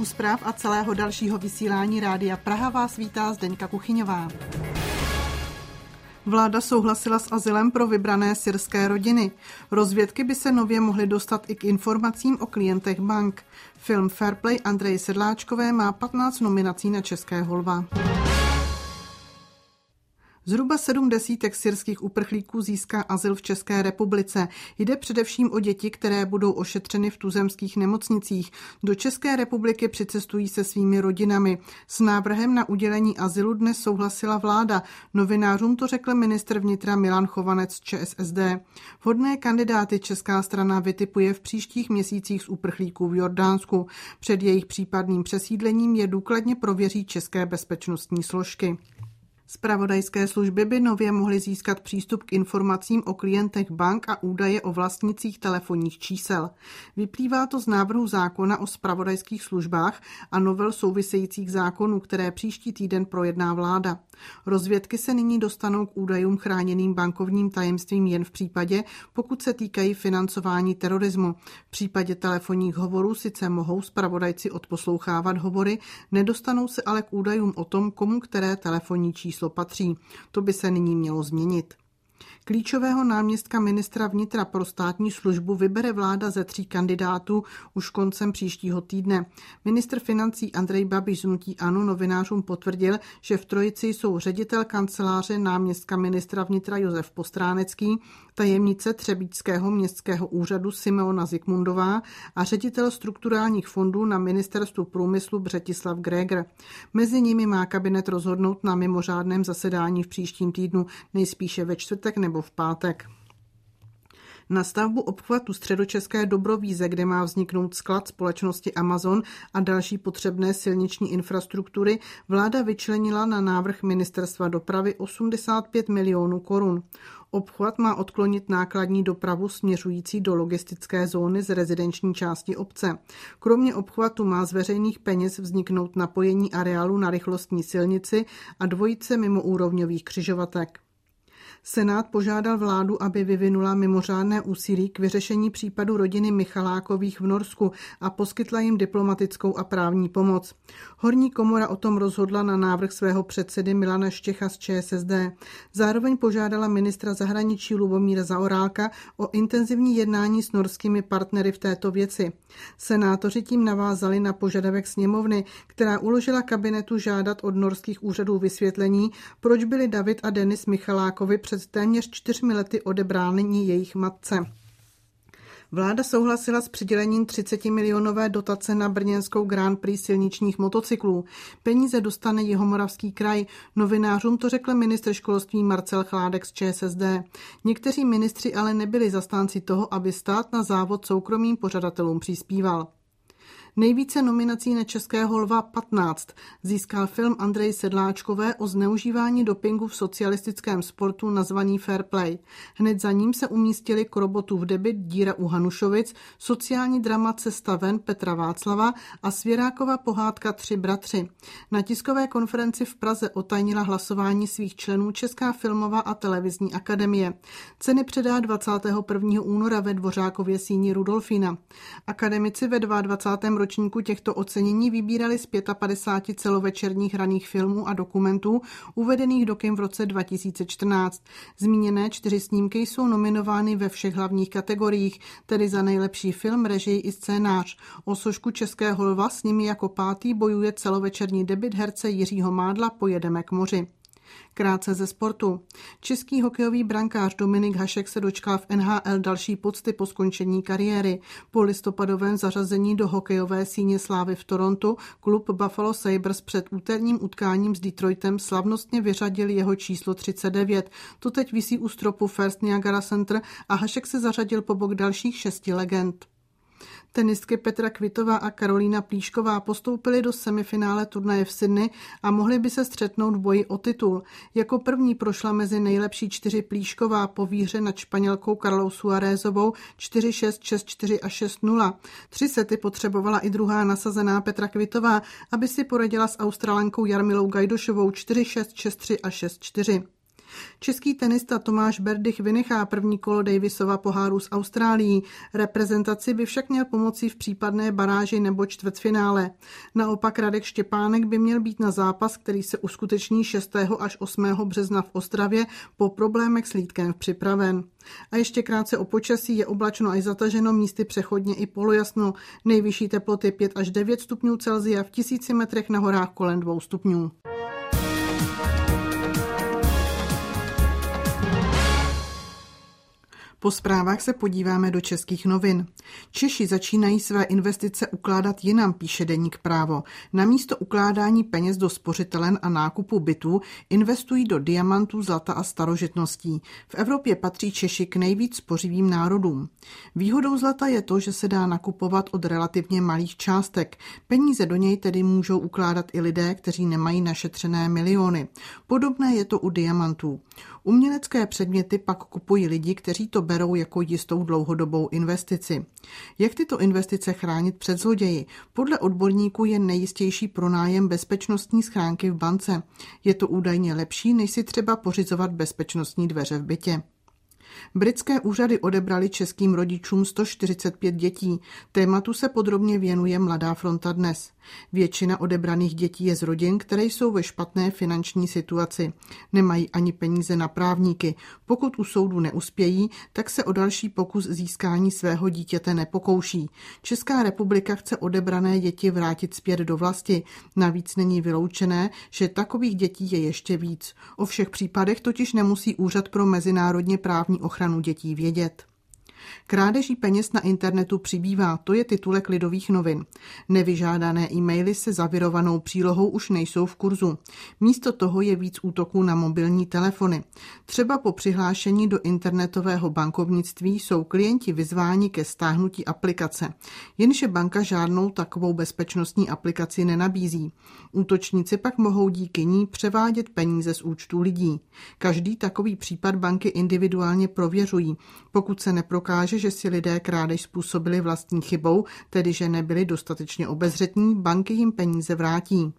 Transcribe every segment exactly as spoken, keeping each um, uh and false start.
zpráv a celého dalšího vysílání Rádia Praha vás vítá Zdeňka Kuchyňová. Vláda souhlasila s azylem pro vybrané syrské rodiny. Rozvědky by se nově mohly dostat i k informacím o klientech bank. Film Fair Play Andreje Sedláčkové má patnáct nominací na Českého lva. Zhruba sedm desítek syrských uprchlíků získá azyl v České republice. Jde především o děti, které budou ošetřeny v tuzemských nemocnicích. Do České republiky přicestují se svými rodinami. S návrhem na udělení azylu dnes souhlasila vláda. Novinářům to řekl ministr vnitra Milan Chovanec z ČSSD. Vhodné kandidáty česká strana vytipuje v příštích měsících z uprchlíků v Jordánsku. Před jejich případným přesídlením je důkladně prověří české bezpečnostní složky. Zpravodajské služby by nově mohly získat přístup k informacím o klientech bank a údaje o vlastnicích telefonních čísel. Vyplývá to z návrhu zákona o zpravodajských službách a novel souvisejících zákonů, které příští týden projedná vláda. Rozvědky se nyní dostanou k údajům chráněným bankovním tajemstvím jen v případě, pokud se týkají financování terorismu. V případě telefonních hovorů sice mohou zpravodajci odposlouchávat hovory, nedostanou se ale k údajům o tom, komu které telefonní číslo patří. To by se nyní mělo změnit. Klíčového náměstka ministra vnitra pro státní službu vybere vláda ze tří kandidátů už koncem příštího týdne. Ministr financí Andrej Babiš z hnutí ANO novinářům potvrdil, že v trojici jsou ředitel kanceláře náměstka ministra vnitra Josef Postránecký, tajemnice Třebíčského městského úřadu Simeona Zikmundová a ředitel strukturálních fondů na ministerstvu průmyslu Břetislav Grégr. Mezi nimi má kabinet rozhodnout na mimořádném zasedání v příštím týdnu, nejspíše ve čtvrtek nebo v pátek. Na stavbu obchvatu středočeské Dobrovíze, kde má vzniknout sklad společnosti Amazon a další potřebné silniční infrastruktury, vláda vyčlenila na návrh ministerstva dopravy osmdesát pět milionů korun. Obchvat má odklonit nákladní dopravu směřující do logistické zóny z rezidenční části obce. Kromě obchvatu má z veřejných peněz vzniknout napojení areálu na rychlostní silnici a dvojice mimoúrovňových křižovatek. Senát požádal vládu, aby vyvinula mimořádné úsilí k vyřešení případu rodiny Michalákových v Norsku a poskytla jim diplomatickou a právní pomoc. Horní komora o tom rozhodla na návrh svého předsedy Milana Štěcha z ČSSD. Zároveň požádala ministra zahraničí Lubomíra Zaorálka o intenzivní jednání s norskými partnery v této věci. Senátoři tím navázali na požadavek sněmovny, která uložila kabinetu žádat od norských úřadů vysvětlení, proč byli David a Denis Michalákovi před téměř čtyřmi lety odebráni jejich matce. Vláda souhlasila s přidělením třicetimilionové dotace na brněnskou Grand Prix silničních motocyklů. Peníze dostane Jihomoravský kraj. Novinářům to řekl ministr školství Marcel Chládek z ČSSD. Někteří ministři ale nebyli zastánci toho, aby stát na závod soukromým pořadatelům přispíval. Nejvíce nominací na Českého lva patnáct získal film Andreje Sedláčkové o zneužívání dopingu v socialistickém sportu nazvaný Fair Play. Hned za ním se umístili Krobotův debut Díra u Hanušovic, sociální drama Cesta ven Petra Václava a Svěrákova pohádka Tři bratři. Na tiskové konferenci v Praze otajnila hlasování svých členů Česká filmová a televizní akademie. Ceny předá dvacátého prvního února ve Dvořákově síni Rudolfína. Akademici ve dvacátém druhém ročníku těchto ocenění vybírali z padesát pět celovečerních raných filmů a dokumentů uvedených do kin v roce dva tisíce čtrnáct. Zmíněné čtyři snímky jsou nominovány ve všech hlavních kategoriích, tedy za nejlepší film, režii i scénář. O sošku Českého lva s nimi jako pátý bojuje celovečerní debut herce Jiřího Mádla Pojedeme k moři. Krátce ze sportu. Český hokejový brankář Dominik Hašek se dočkal v N H L další pocty po skončení kariéry. Po listopadovém zařazení do hokejové síně slávy v Torontu klub Buffalo Sabres před úterním utkáním s Detroitem slavnostně vyřadil jeho číslo třicet devět. To teď visí u stropu First Niagara Center a Hašek se zařadil po bok dalších šesti legend. Tenistky Petra Kvitová a Karolína Plíšková postoupily do semifinále turnaje v Sydney a mohly by se střetnout v boji o titul. Jako první prošla mezi nejlepší čtyři Plíšková po výhře nad Španělkou Karlou Suárezovou čtyři šest, šest čtyři a šest nula. Tři sety potřebovala i druhá nasazená Petra Kvitová, aby si poradila s Australankou Jarmilou Gajdošovou čtyři šest, šest tři a šest čtyři. Český tenista Tomáš Berdych vynechá první kolo Davisova poháru s Austrálií. Reprezentaci by však měl pomoci v případné baráži nebo čtvrtfinále. Naopak Radek Štěpánek by měl být na zápas, který se uskuteční šestého až osmého března v Ostravě, po problémech s lítkem připraven. A ještě krátce o počasí. Je oblačno až zataženo, místy přechodně i polojasno. Nejvyšší teploty pět až devět stupňů Celsia, v tisíci metrech na horách kolem dvou stupňů. Po zprávách se podíváme do českých novin. Češi začínají své investice ukládat jinam, píše deník Právo. Namísto ukládání peněz do spořitelen a nákupu bytů investují do diamantů, zlata a starožitností. V Evropě patří Češi k nejvíc spořivým národům. Výhodou zlata je to, že se dá nakupovat od relativně malých částek. Peníze do něj tedy můžou ukládat i lidé, kteří nemají našetřené miliony. Podobné je to u diamantů. Umělecké předměty pak kupují lidi, kteří to berou jako jistou dlouhodobou investici. Jak tyto investice chránit před zloději? Podle odborníků je nejistější pronájem bezpečnostní schránky v bance. Je to údajně lepší, než si třeba pořizovat bezpečnostní dveře v bytě. Britské úřady odebrali českým rodičům sto čtyřicet pět dětí. Tématu se podrobně věnuje Mladá fronta dnes. Většina odebraných dětí je z rodin, které jsou ve špatné finanční situaci. Nemají ani peníze na právníky. Pokud u soudu neuspějí, tak se o další pokus získání svého dítěte nepokouší. Česká republika chce odebrané děti vrátit zpět do vlasti. Navíc není vyloučené, že takových dětí je ještě víc. O všech případech totiž nemusí Úřad pro mezinárodně právní ochranu dětí vědět. Krádeží peněz na internetu přibývá, to je titulek Lidových novin. Nevyžádané e-maily se zavirovanou přílohou už nejsou v kurzu. Místo toho je víc útoků na mobilní telefony. Třeba po přihlášení do internetového bankovnictví jsou klienti vyzváni ke stáhnutí aplikace. Jenže banka žádnou takovou bezpečnostní aplikaci nenabízí. Útočníci pak mohou díky ní převádět peníze z účtů lidí. Každý takový případ banky individuálně prověřují. Pokud se neprokáže, že si lidé krádež způsobili vlastní chybou, tedy že nebyli dostatečně obezřetní, banky jim peníze vrátí.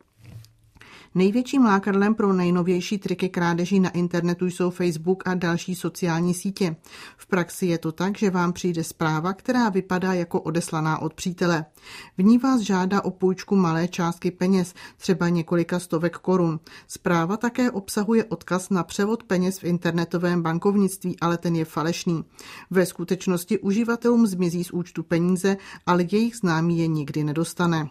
Největším lákadlem pro nejnovější triky krádeží na internetu jsou Facebook a další sociální sítě. V praxi je to tak, že vám přijde zpráva, která vypadá jako odeslaná od přítele. V ní vás žádá o půjčku malé částky peněz, třeba několika stovek korun. Zpráva také obsahuje odkaz na převod peněz v internetovém bankovnictví, ale ten je falešný. Ve skutečnosti uživatelům zmizí z účtu peníze, ale jejich známý je nikdy nedostane.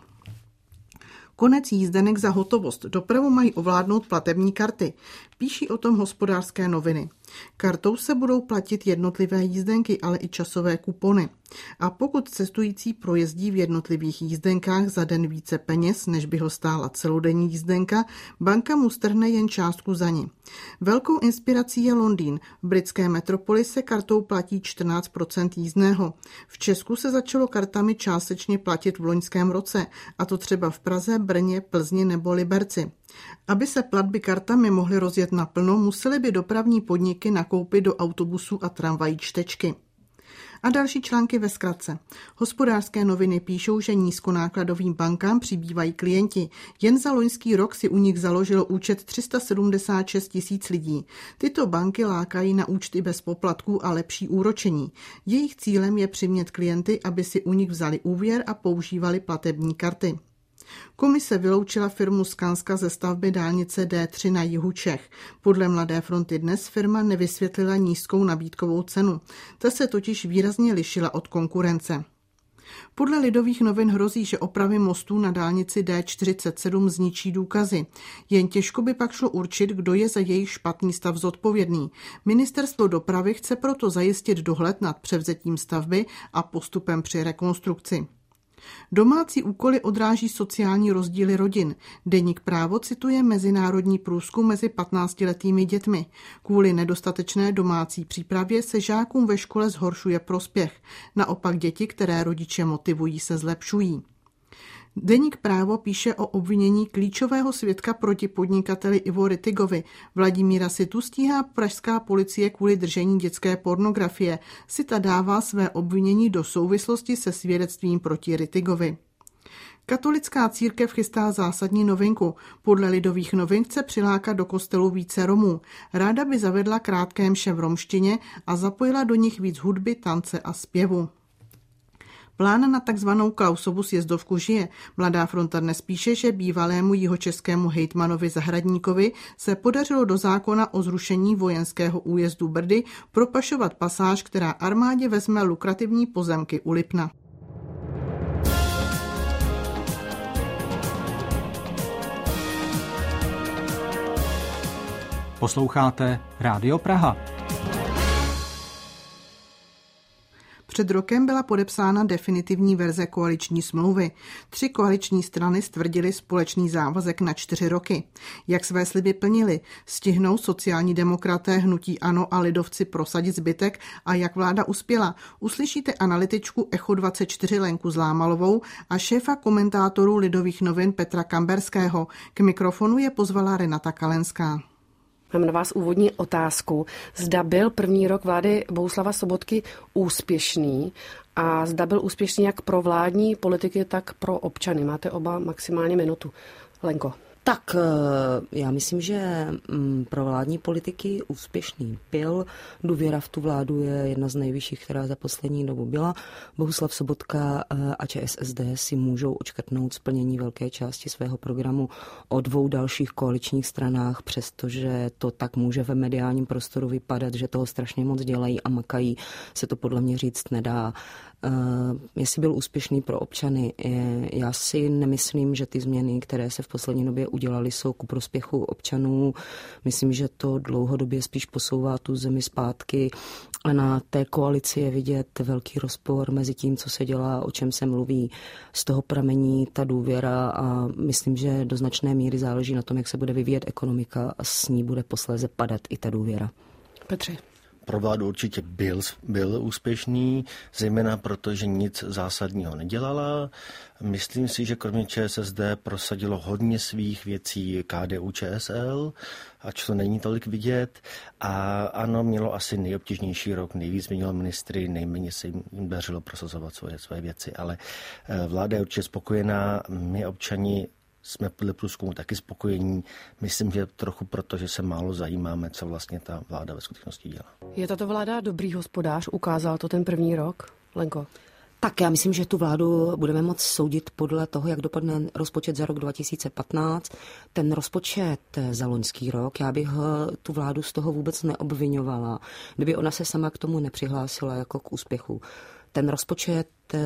Konec jízdenek za hotovost. Dopravu mají ovládnout platební karty. Píší o tom Hospodářské noviny. Kartou se budou platit jednotlivé jízdenky, ale i časové kupony. A pokud cestující projezdí v jednotlivých jízdenkách za den více peněz, než by ho stála celodenní jízdenka, banka mu strhne jen částku za ni. Velkou inspirací je Londýn. V britské metropoli se kartou platí čtrnáct procent jízdného. V Česku se začalo kartami částečně platit v loňském roce, a to třeba v Praze, Brně, Plzni nebo Liberci. Aby se platby kartami mohly rozjet naplno, musely by dopravní podniky nakoupit do autobusů a tramvají čtečky. A další články ve zkratce. Hospodářské noviny píšou, že nízkonákladovým bankám přibývají klienti. Jen za loňský rok si u nich založilo účet tři sta sedmdesát šest tisíc lidí. Tyto banky lákají na účty bez poplatků a lepší úročení. Jejich cílem je přimět klienty, aby si u nich vzali úvěr a používali platební karty. Komise vyloučila firmu Skanska ze stavby dálnice D tři na jihu Čech. Podle Mladé fronty dnes firma nevysvětlila nízkou nabídkovou cenu. Ta se totiž výrazně lišila od konkurence. Podle Lidových novin hrozí, že opravy mostů na dálnici D čtyřicet sedm zničí důkazy. Jen těžko by pak šlo určit, kdo je za jejich špatný stav zodpovědný. Ministerstvo dopravy chce proto zajistit dohled nad převzetím stavby a postupem při rekonstrukci. Domácí úkoly odráží sociální rozdíly rodin. Deník Právo cituje mezinárodní průzkum mezi patnáctiletými dětmi. Kvůli nedostatečné domácí přípravě se žákům ve škole zhoršuje prospěch. Naopak děti, které rodiče motivují, se zlepšují. Deník Právo píše o obvinění klíčového svědka proti podnikateli Ivo Rittigovi. Vladimíra Situ stíhá pražská policie kvůli držení dětské pornografie. Sita dává své obvinění do souvislosti se svědectvím proti Rittigovi. Katolická církev chystá zásadní novinku. Podle Lidových novin chce přilákat do kostelů více Romů. Ráda by zavedla krátké mše v romštině a zapojila do nich víc hudby, tance a zpěvu. Plán na takzvanou Klausovu sjezdovku žije. Mladá fronta dnes píše, že bývalému jihočeskému hejtmanovi Zahradníkovi se podařilo do zákona o zrušení vojenského újezdu Brdy propašovat pasáž, která armádě vezme lukrativní pozemky u Lipna. Posloucháte Rádio Praha. Před rokem byla podepsána definitivní verze koaliční smlouvy. Tři koaliční strany stvrdily společný závazek na čtyři roky. Jak své sliby plnili? Stihnou sociální demokraté, hnutí ANO a lidovci prosadit zbytek a jak vláda uspěla? Uslyšíte analytičku Echo dvacet čtyři Lenku Zlámalovou a šéfa komentátorů Lidových novin Petra Kamberského. K mikrofonu je pozvala Renata Kalenská. Mám na vás úvodní otázku. Zda byl první rok vlády Bohuslava Sobotky úspěšný a zda byl úspěšný jak pro vládní politiky, tak pro občany. Máte oba maximálně minutu. Lenko. Tak já myslím, že pro vládní politiky úspěšný byl. Důvěra v tu vládu je jedna z nejvyšších, která za poslední dobu byla. Bohuslav Sobotka a ČSSD si můžou odškrtnout splnění velké části svého programu o dvou dalších koaličních stranách, přestože to tak může ve mediálním prostoru vypadat, že toho strašně moc dělají a makají, se to podle mě říct nedá. Uh, jestli byl úspěšný pro občany, já si nemyslím, že ty změny, které se v poslední době udělaly, jsou ku prospěchu občanů. Myslím, že to dlouhodobě spíš posouvá tu zemi zpátky a na té koalici je vidět velký rozpor mezi tím, co se dělá, o čem se mluví. Z toho pramení ta důvěra a myslím, že do značné míry záleží na tom, jak se bude vyvíjet ekonomika a s ní bude posléze padat i ta důvěra. Petře. Pro vládu určitě byl, byl úspěšný, zejména proto, že nic zásadního nedělala. Myslím si, že kromě ČSSD prosadilo hodně svých věcí K D U Č S L, ač to není tolik vidět. A ano, mělo asi nejobtížnější rok, nejvíc měnilo ministry, nejméně se jim dařilo prosazovat svoje, svoje věci, ale vláda je určitě spokojená, my občani jsme podle průzkumu taky spokojení. Myslím, že trochu proto, že se málo zajímáme, co vlastně ta vláda ve skutečnosti dělá. Je tato vláda dobrý hospodář? Ukázal to ten první rok? Lenko? Tak já myslím, že tu vládu budeme moct soudit podle toho, jak dopadne rozpočet za rok dva tisíce patnáct. Ten rozpočet za loňský rok, já bych tu vládu z toho vůbec neobvinovala, kdyby ona se sama k tomu nepřihlásila jako k úspěchu. Ten rozpočet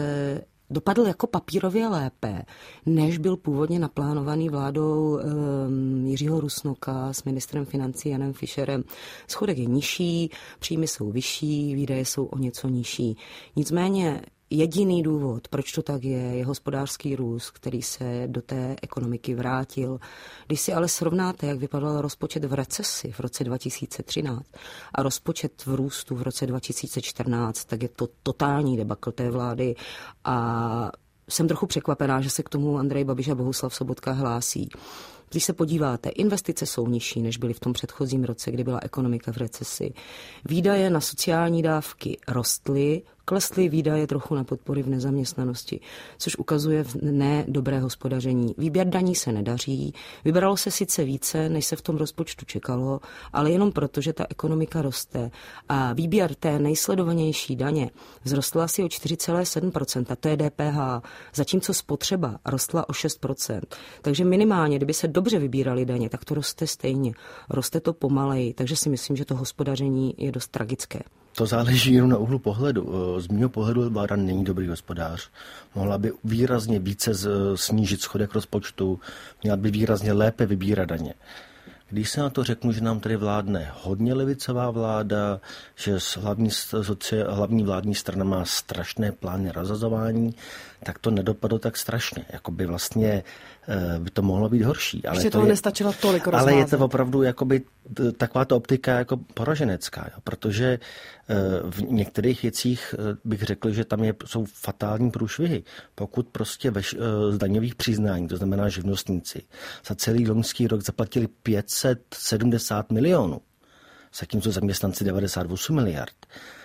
dopadl jako papírově lépe, než byl původně naplánovaný vládou um, Jiřího Rusnoka s ministrem financí Janem Fischerem. Schodek je nižší, příjmy jsou vyšší, výdaje jsou o něco nižší. Nicméně jediný důvod, proč to tak je, je hospodářský růst, který se do té ekonomiky vrátil. Když si ale srovnáte, jak vypadal rozpočet v recesi v roce dva tisíce třináct a rozpočet v růstu v roce dva tisíce čtrnáct, tak je to totální debakl té vlády a jsem trochu překvapená, že se k tomu Andrej Babiš a Bohuslav Sobotka hlásí. Když se podíváte, investice jsou nižší, než byly v tom předchozím roce, kdy byla ekonomika v recesi. Výdaje na sociální dávky rostly, klesly výdaje trochu na podpory v nezaměstnanosti, což ukazuje ne dobré hospodaření. Výběr daní se nedaří, vybralo se sice více, než se v tom rozpočtu čekalo, ale jenom proto, že ta ekonomika roste. A výběr té nejsledovanější daně vzrostl asi o čtyři celá sedm procenta, to je D P H, zatímco spotřeba rostla o šest procent. Takže minimálně, kdyby se dobře vybíraly daně, tak to roste stejně. Roste to pomaleji, takže si myslím, že to hospodaření je dost tragické. To záleží jenom na úhlu pohledu. Z mého pohledu vláda není dobrý hospodář. Mohla by výrazně více snížit schodek rozpočtu, měla by výrazně lépe vybírat daně. Když se na to řeknu, že nám tady vládne hodně levicová vláda, že hlavní, hlavní vládní strana má strašné plány rozhazování, tak to nedopadlo tak strašně. Jakoby vlastně by to mohlo být horší. Ale Ještě to toho je, nestačilo tolik rozházet. Ale je to opravdu jakoby taková ta optika jako poraženecká, jo, protože v některých věcích bych řekl, že tam je, jsou fatální průšvihy. Pokud prostě veš, z daňových přiznání, to znamená živnostníci, za celý loňský rok zaplatili pět set sedmdesát milionů, zatímco zaměstnanci devadesát osm miliard.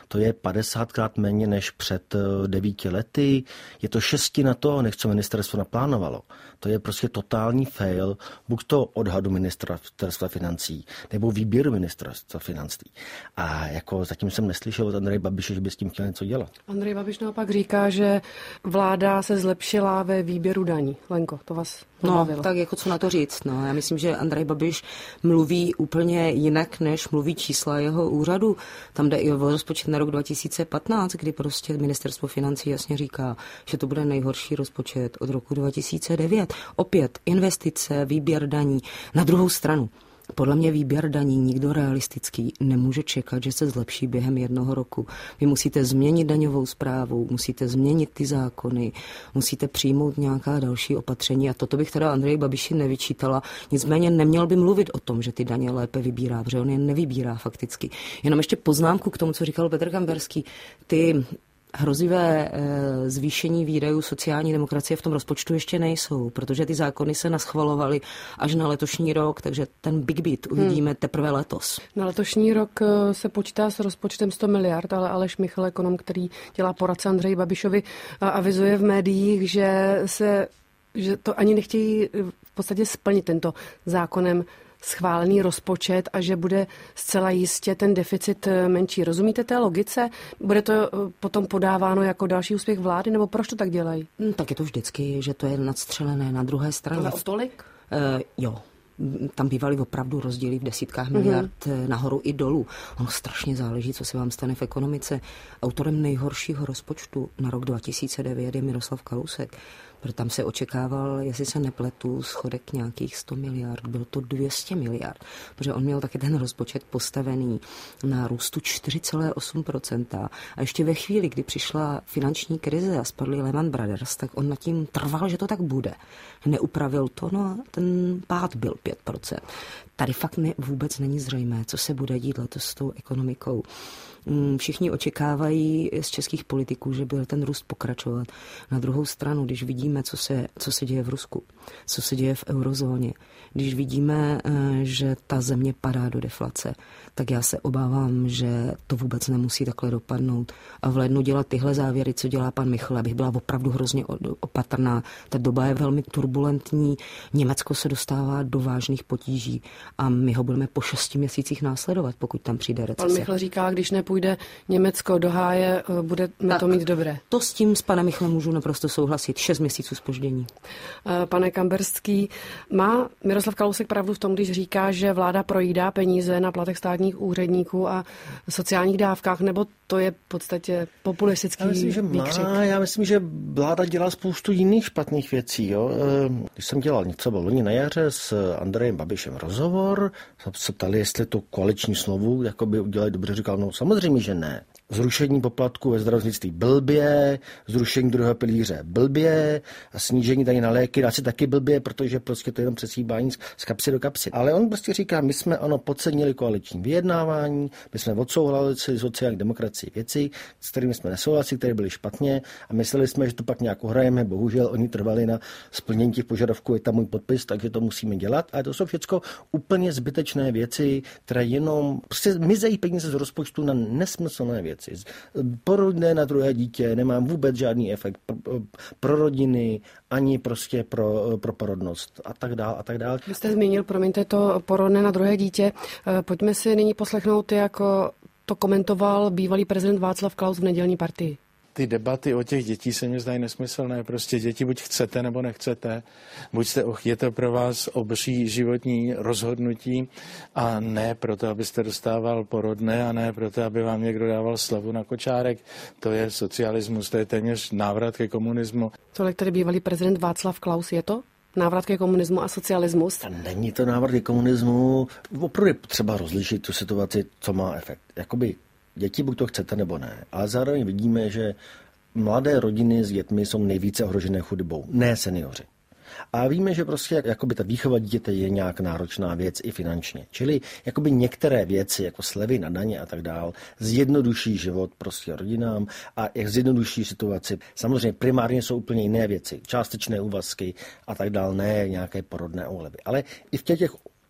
to je padesátkrát méně než před devíti lety. Je to šestina toho, než co ministerstvo naplánovalo. To je prostě totální fail, buď to odhadu ministerstva financí, nebo výběru ministerstva financí. A jako zatím jsem neslyšel od Andreje Babiše, že by s tím chtěl něco dělat. Andrej Babiš naopak říká, že vláda se zlepšila ve výběru daní. Lenko, to vás pobavilo? No, tak jako co na to říct. No, já myslím, že Andrej Babiš mluví úplně jinak, než mluví čísla jeho úřadu. Tam jde i o rozpočet na rok dva tisíce patnáct, kdy prostě ministerstvo financí jasně říká, že to bude nejhorší rozpočet od roku dva tisíce devět. Opět investice, výběr daní. Na druhou stranu, podle mě výběr daní nikdo realistický nemůže čekat, že se zlepší během jednoho roku. Vy musíte změnit daňovou správu, musíte změnit ty zákony, musíte přijmout nějaká další opatření a toto bych teda Andreji Babiši nevyčítala. Nicméně neměl by mluvit o tom, že ty daně lépe vybírá, protože on je nevybírá fakticky. Jenom ještě poznámku k tomu, co říkal Petr Kamberský. Ty hrozivé e, zvýšení výdajů sociální demokracie v tom rozpočtu ještě nejsou, protože ty zákony se naschvalovaly až na letošní rok, takže ten big beat uvidíme hmm. teprve letos. Na letošní rok se počítá s rozpočtem sto miliard, ale Aleš Michl, ekonom, který dělá poradce Andreji Babišovi, avizuje v médiích, že se že to ani nechtějí v podstatě splnit tento zákonem schválený rozpočet a že bude zcela jistě ten deficit menší. Rozumíte té logice? Bude to potom podáváno jako další úspěch vlády, nebo proč to tak dělají? No, tak je to vždycky, že to je nadstřelené na druhé straně. Ale o tolik? Uh, jo. Tam bývaly opravdu rozdíly v desítkách miliard mm-hmm. nahoru i dolů. Ono strašně záleží, co se vám stane v ekonomice. Autorem nejhoršího rozpočtu na rok dva tisíce devět je Miroslav Kalousek. Protože tam se očekával, jestli se nepletu, schodek nějakých sto miliard. Bylo to dvě stě miliard. Protože on měl taky ten rozpočet postavený na růstu čtyři celá osm procenta. A ještě ve chvíli, kdy přišla finanční krize a spadly Lehman Brothers, tak on nad tím trval, že to tak bude. Neupravil to, no a ten pád byl pět procent. Tady fakt ne, vůbec není zřejmé, co se bude dít letos s tou ekonomikou. Všichni očekávají z českých politiků, že bude ten růst pokračovat. Na druhou stranu, když vidíme, co se, co se děje v Rusku, co se děje v eurozóně, když vidíme, že ta země padá do deflace, tak já se obávám, že to vůbec nemusí takhle dopadnout. A v lednu dělat tyhle závěry, co dělá pan Michl, abych byla opravdu hrozně opatrná. Ta doba je velmi turbulentní, Německo se dostává do vážných potíží a my ho budeme po šesti měsících následovat, pokud tam přijde recese. Pan Michl říká, když nepůjde Německo do háje, bude na to mít dobré. To s tím s panem Michlem můžu naprosto souhlasit. Šest měsíců zpoždění. Pane Kamberský, má Miroslav Kalousek pravdu v tom, když říká, že vláda projídá peníze na platech státních úředníků a sociálních dávkách, nebo to je v podstatě populistický já myslím, že výkřik? Má, já myslím, že vláda dělá spoustu jiných špatných věcí. Jo. Když jsem dělal něco loni na jaře s Andrejem Babišem rozhovor, se ptali, jestli to koaliční slovu jakoby udělali dobře, říkal, no samozřejmě, že ne. Zrušení poplatku ve zdravotnictví blbě, zrušení druhého pilíře blbě a snížení daní na léky asi taky blbě, protože prostě to je jenom přesýbání z kapsy do kapsy. Ale on prostě říká, my jsme ano podcenili koaliční vyjednávání, my jsme odsouhlasili sociální demokracii věci, s kterými jsme nesouhlasili, které byly špatně a mysleli jsme, že to pak nějak uhrajeme. Bohužel oni trvali na splnění těch požadavků, je tam můj podpis, takže to musíme dělat. A to jsou všechno úplně zbytečné věci, které jenom prostě mizejí peníze z rozpočtu na nesmyslné věci. Porodné na druhé dítě nemá vůbec žádný efekt pro, pro rodiny, ani prostě pro, pro porodnost a tak dál a tak dál. Vy jste zmínil, promiňte, to porodné na druhé dítě. Pojďme si nyní poslechnout, jak to komentoval bývalý prezident Václav Klaus v nedělní Partii. Ty debaty o těch dětí se mi zdají nesmyslné. Prostě děti buď chcete, nebo nechcete. Buď jste, je to pro vás obří životní rozhodnutí a ne proto, abyste dostával porodné a ne proto, aby vám někdo dával slavu na kočárek. To je socialismus, to je téměř návrat ke komunismu. Tolik tedy bývalý prezident Václav Klaus, je to návrat ke komunismu a socialismus? A není to návrat ke komunismu. Opravdu je třeba rozlišit tu situaci, co má efekt. Jakoby děti buď to chcete, nebo ne. Ale zároveň vidíme, že mladé rodiny s dětmi jsou nejvíce ohrožené chudobou, ne seniori. A víme, že prostě jakoby ta výchova dítěte je nějak náročná věc i finančně. Čili jakoby některé věci, jako slevy na daně a tak dál, zjednoduší život prostě rodinám a jak zjednoduší situaci. Samozřejmě primárně jsou úplně jiné věci, částečné úvazky a tak dál, ne nějaké porodné úlevy. Ale i v těch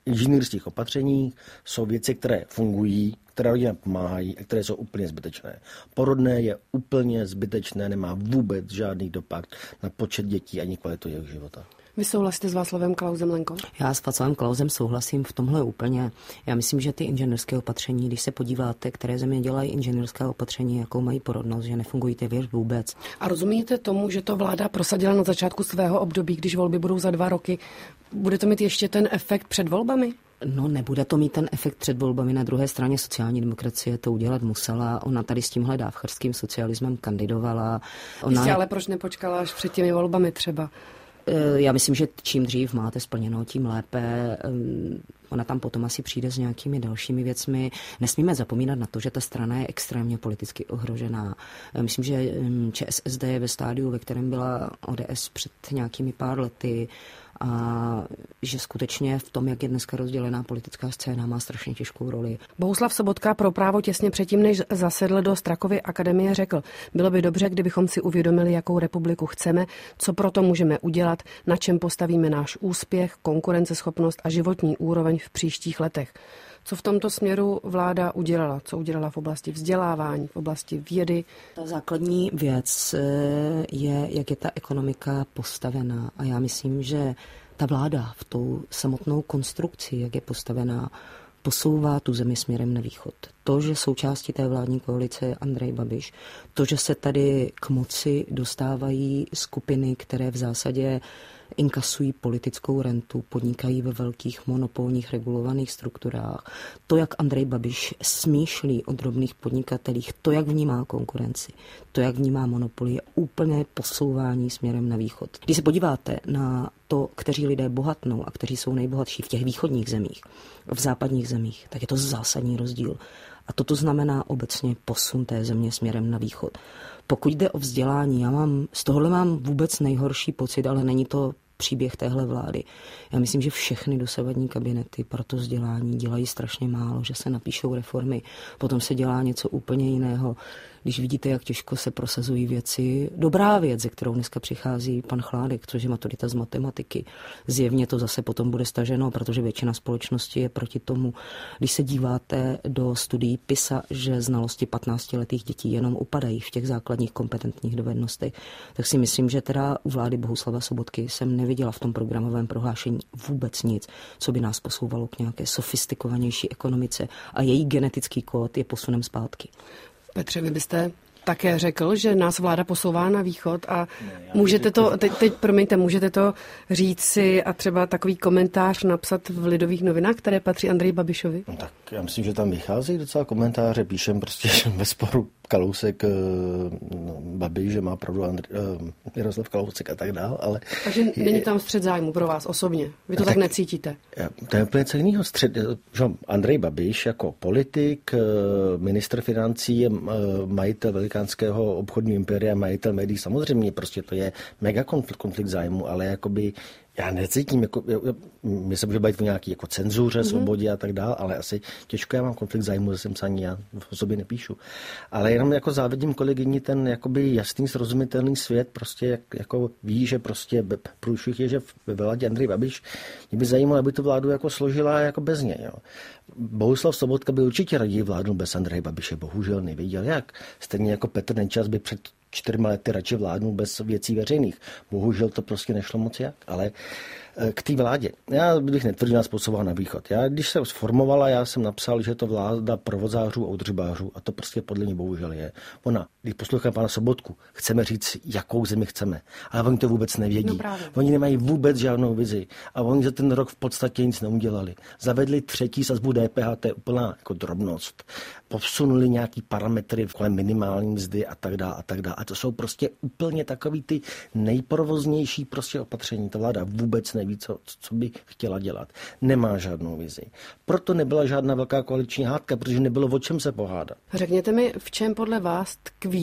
inženýrských opatřeních jsou věci, které fungují, které rodinám pomáhají a které jsou úplně zbytečné. Porodné je úplně zbytečné, nemá vůbec žádný dopad na počet dětí ani kvalitu jejich života. Vy souhlasíte s Václavem Klausem, Lenko? Já s Václavem Klausem souhlasím v tomhle úplně. Já myslím, že ty inženýrské opatření, když se podíváte, které země dělají inženýrská opatření, jakou mají porodnost, že nefungují téměř vůbec. A rozumíte tomu, že to vláda prosadila na začátku svého období, když volby budou za dva roky? Bude to mít ještě ten efekt před volbami? No, nebude to mít ten efekt před volbami. Na druhé straně sociální demokracie to udělat musela. Ona tady s tímhle dávcharským socialismem kandidovala. Ona... Jistě, ale proč nepočkala až před těmi volbami třeba? Já myslím, že čím dřív máte splněno, tím lépe. Ona tam potom asi přijde s nějakými dalšími věcmi. Nesmíme zapomínat na to, že ta strana je extrémně politicky ohrožená. Myslím, že ČSSD je ve stádiu, ve kterém byla O D S před nějakými pár lety, a že skutečně v tom, jak je dneska rozdělená politická scéna, má strašně těžkou roli. Bohuslav Sobotka pro Právo těsně předtím, než zasedl do Strakovy akademie, řekl: bylo by dobře, kdybychom si uvědomili, jakou republiku chceme, co proto můžeme udělat, na čem postavíme náš úspěch, konkurenceschopnost a životní úroveň v příštích letech. Co v tomto směru vláda udělala? Co udělala v oblasti vzdělávání, v oblasti vědy? Ta základní věc je, jak je ta ekonomika postavená. A já myslím, že ta vláda v tou samotnou konstrukci, jak je postavená, posouvá tu zemi směrem na východ. To, že součástí té vládní koalice je Andrej Babiš, to, že se tady k moci dostávají skupiny, které v zásadě inkasují politickou rentu, podnikají ve velkých monopolních regulovaných strukturách. To, jak Andrej Babiš smýšlí o drobných podnikatelích, to, jak vnímá konkurenci, to, jak vnímá monopoly, je úplné posouvání směrem na východ. Když se podíváte na to, kteří lidé bohatnou a kteří jsou nejbohatší v těch východních zemích, v západních zemích, tak je to zásadní rozdíl. A toto znamená obecně posun té země směrem na východ. Pokud jde o vzdělání, já mám, z tohohle mám vůbec nejhorší pocit, ale není to příběh téhle vlády. Já myslím, že všechny dosavadní kabinety pro to vzdělání dělají strašně málo, že se napíšou reformy, potom se dělá něco úplně jiného. Když vidíte, jak těžko se prosazují věci, dobrá věc, ze kterou dneska přichází pan Chládek, což je maturita z matematiky. Zjevně to zase potom bude staženo, protože většina společnosti je proti tomu. Když se díváte do studií PISA, že znalosti patnáctiletých dětí jenom upadají v těch základních kompetentních dovednostech, tak si myslím, že teda u vlády Bohuslava Sobotky jsem neviděla v tom programovém prohlášení vůbec nic, co by nás posouvalo k nějaké sofistikovanější ekonomice, a její genetický kód je posunem zpátky. Petře, vy byste také řekl, že nás vláda posouvá na východ a ne, můžete to, teď, teď promiňte, můžete to říct si a třeba takový komentář napsat v Lidových novinách, které patří Andreji Babišovi? No tak já myslím, že tam vychází docela komentáře, píšem prostě ve sporu Kalousek, no, Babiš, že má pravdu Andrej, Miroslav Kalousek a tak dál, ale... Takže není tam střed zájmu pro vás osobně? Vy to tak, tak necítíte? To je úplně celého střed. Andrej Babiš jako politik, ministr financí, majitel velikánského obchodního impéria, majitel médií, samozřejmě prostě to je mega konflikt, konflikt zájmu, ale jakoby já necítím, jako, my se může bavit o nějaký jako cenzuře, mm-hmm. svobodě a tak dále, ale asi těžko já mám konflikt zájmu, že jsem se ani já v sobě nepíšu. Ale jenom jako závidím kolegyni ten jakoby jasný, srozumitelný svět, prostě jak, jako ví, že prostě průšvih je, že ve vládě Andrej Babiš, mě by zajímalo, aby tu vládu jako složila jako bez něj. Jo. Bohuslav Sobotka by určitě raději vládnul bez Andreje Babiše, bohužel nevěděl jak. Stejně jako Petr Nečas by před čtyřma lety radši vládnul bez věcí veřejných. Bohužel to prostě nešlo moc jak, ale k té vládě. Já bych netvrdil, nás posouval na východ. Já, když se sformovala, já jsem napsal, že je to vláda provozářů a udržbářů a to prostě podle mě bohužel je. Ona, když poslouchám pana Sobotku, chceme říct, jakou zemi chceme, ale oni to vůbec nevědí. No oni nemají vůbec žádnou vizi a oni za ten rok v podstatě nic neudělali. Zavedli třetí sazbu D P H, to je úplná jako drobnost. Posunuli nějaký parametry kolem minimální mzdy a tak dále a tak dále. A to jsou prostě úplně takový ty nejprovoznější prostě opatření. Ta vláda vůbec neví, co, co by chtěla dělat. Nemá žádnou vizi. Proto nebyla žádná velká koaliční hádka, protože nebylo o čem se pohádat. Řekněte mi, v čem podle vás tkví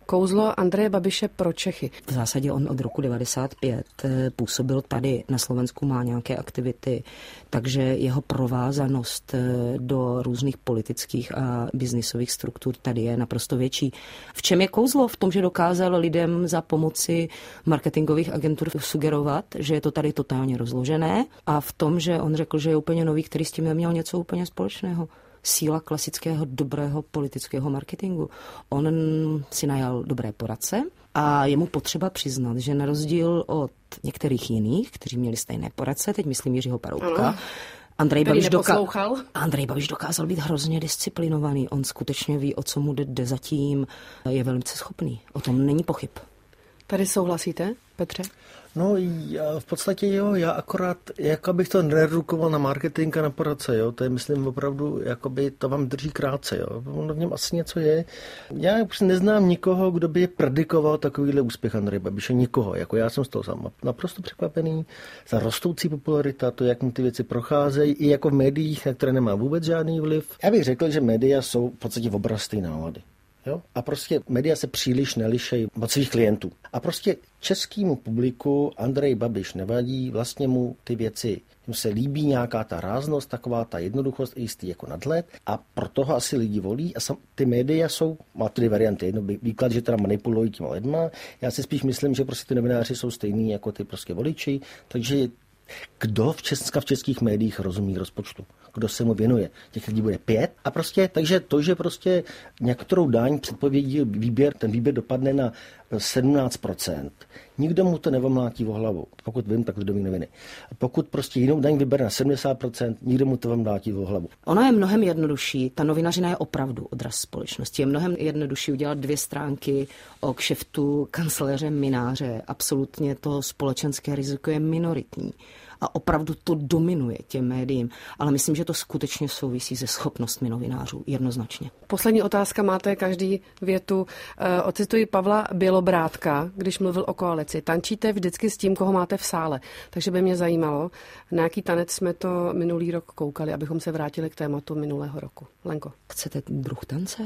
Kouzlo Andreje Babiše pro Čechy. V zásadě on od roku devadesát pět působil tady na Slovensku, má nějaké aktivity, takže jeho provázanost do různých politických a biznisových struktur tady je naprosto větší. V čem je kouzlo? V tom, že dokázal lidem za pomoci marketingových agentur sugerovat, že je to tady totálně rozložené, a v tom, že on řekl, že je úplně nový, který s tím neměl něco úplně společného. Síla klasického dobrého politického marketingu. On si najal dobré poradce a je mu potřeba přiznat, že na rozdíl od některých jiných, kteří měli stejné poradce, teď myslím Jiřího Paroubka, Andrej Babiš, doka- Andrej Babiš dokázal být hrozně disciplinovaný. On skutečně ví, o co mu jde zatím, je velice schopný. O tom není pochyb. Tady souhlasíte, Petře? No já v podstatě jo, já akorát, jako bych to neredukoval na marketing a na poradce, jo, to je myslím opravdu, jakoby to vám drží krátce, jo, ono v něm asi něco je. Já už neznám nikoho, kdo by predikoval takovýhle úspěch Andreje Babiše, nikoho, jako já jsem z toho sám naprosto překvapený, ta rostoucí popularita, to, jak mu ty věci procházejí, i jako v médiích, na které nemá vůbec žádný vliv. Já bych řekl, že média jsou v podstatě v obraz té nálady. Jo? A prostě média se příliš nelišejí od svých klientů. A prostě českému publiku Andrej Babiš nevadí, vlastně mu ty věci, jim se líbí nějaká ta ráznost, taková ta jednoduchost, jistý jako nadhled, a proto ho asi lidi volí. A sam, ty média jsou, má ty varianty, jedno výklad, že teda manipulují těma lidma. Já si spíš myslím, že prostě ty novináři jsou stejný jako ty prostě voliči, takže kdo v, česk- v českých médiích rozumí rozpočtu? Kdo se mu věnuje? Těch lidí bude pět. A prostě, takže to, že prostě některou daň předpovědí výběr, ten výběr dopadne na sedmnáct procent. Nikdo mu to nevomlátí o hlavu. Pokud vím, tak Lidové noviny. Pokud prostě jinou daň vybere na sedmdesát procent, nikdo mu to vomlátí o hlavu. Ono je mnohem jednodušší, ta novinařina je opravdu odraz společnosti. Je mnohem jednodušší udělat dvě stránky o kšeftu kancléře Mynáře. Absolutně to společenské riziko je minoritní. A opravdu to dominuje těm médiím. Ale myslím, že to skutečně souvisí se schopnostmi novinářů, jednoznačně. Poslední otázka, máte každý větu. E, ocituji Pavla Bělobrátka, když mluvil o koalici. Tančíte vždycky s tím, koho máte v sále. Takže by mě zajímalo, na jaký tanec jsme to minulý rok koukali, abychom se vrátili k tématu minulého roku. Lenko. Chcete druh tance?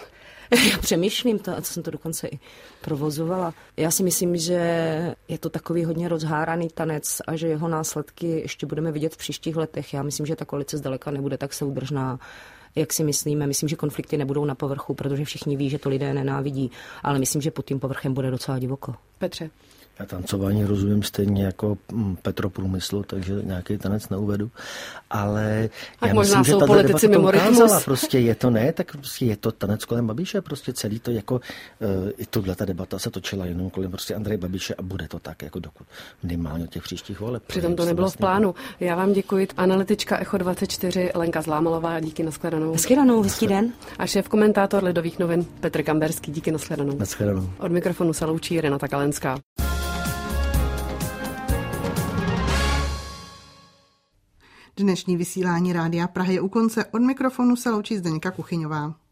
Já přemýšlím to, a co jsem to dokonce i provozovala. Já si myslím, že je to takový hodně rozháraný tanec a že jeho následky ještě budeme vidět v příštích letech. Já myslím, že ta koalice zdaleka nebude tak soudržná, jak si myslíme. Myslím, že konflikty nebudou na povrchu, protože všichni ví, že to lidé nenávidí, ale myslím, že pod tím povrchem bude docela divoko. Petře. Já tancování rozumím stejně jako Petro Průmyslu, takže nějaký tanec neuvedu, ale tak já možná myslím, jsou že ta politici mimo rytmus. Prostě je to ne, tak prostě je to tanec kolem Babiše, prostě celý to jako, uh, i tohleta debata se točila jenom kolem prostě Andreje Babiše a bude to tak jako dokud minimálně těch příštích voleb. Přitom to nebylo v plánu. Já vám děkuji. Analytička Echo dvacet čtyři Lenka Zlámalová, díky, nashledanou. Nashledanou, hezký den. A šéf komentátor Lidových novin Petr Kamberský, díky, nashledanou. Nashledanou. Od mikrofonu se loučí Renata Kalenská. Dnešní vysílání Rádia Praha je u konce. Od mikrofonu se loučí Zdeňka Kuchyňová.